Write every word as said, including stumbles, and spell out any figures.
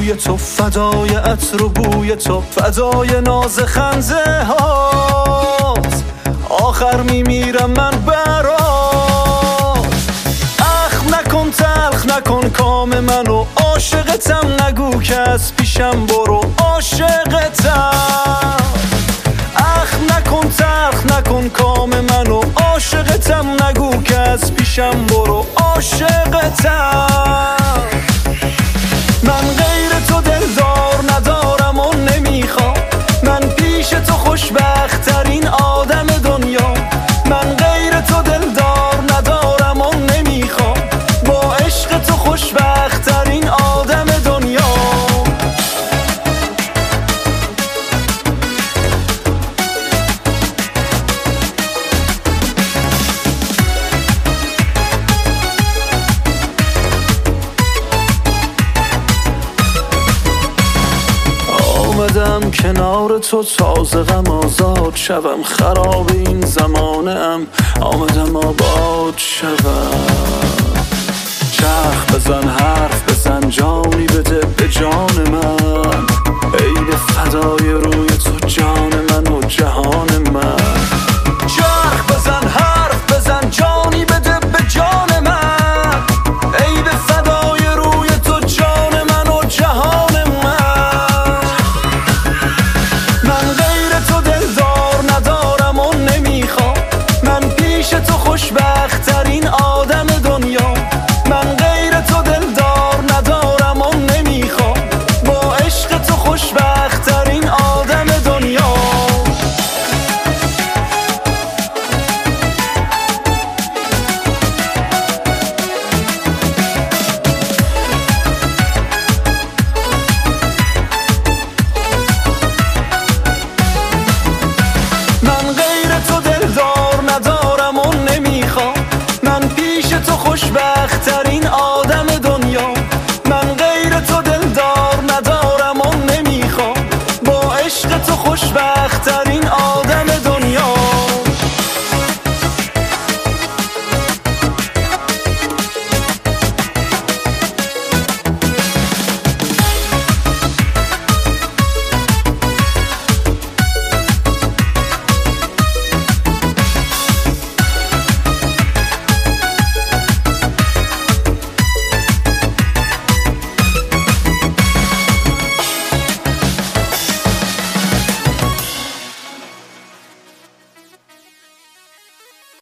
روی تو، فدای عطر و بوی تو، فدای ناز خنده هات، آخر میمیرم من برات. اخ نکن تلخ نکن کام منو، عاشقتم نگو که از پیشم برو، عاشقتم. اخ نکن تلخ نکن کام منو، عاشقتم نگو که از پیشم برو، عاشقتم. من غیر تو دلدار ندارم و نمیخوام، من پیش تو خوشبخت ترین آدم دنیا. من غیر تو دلدار ندارم و نمیخوام، با عشق تو خوشبخت ترین آدم دنیا. آمدم کنار تو تازه غم آزاد شوم، خراب این زمانم آمدم آباد شوم. چرخ بزن حرف بزن جانی بده به جان من، ای به فدای روی تو جان من و جهان من. چرخ بزن حرف بزن جانی بده به جان من، ای به فدای روی تو جان من و جهان من. خوشبخت ترین آدم دنیا. من غیر تو دلدار ندارم و نمیخوام، با عشق تو خوشبخت ترین آدم دنیا. من غیر تو دلدار ندارم و نمیخوام، من پیش تو خوشبخت ترین آدم دنیا. من غیر تو دلدار ندارم و نمیخوام، با عشق تو خوشبخت ترین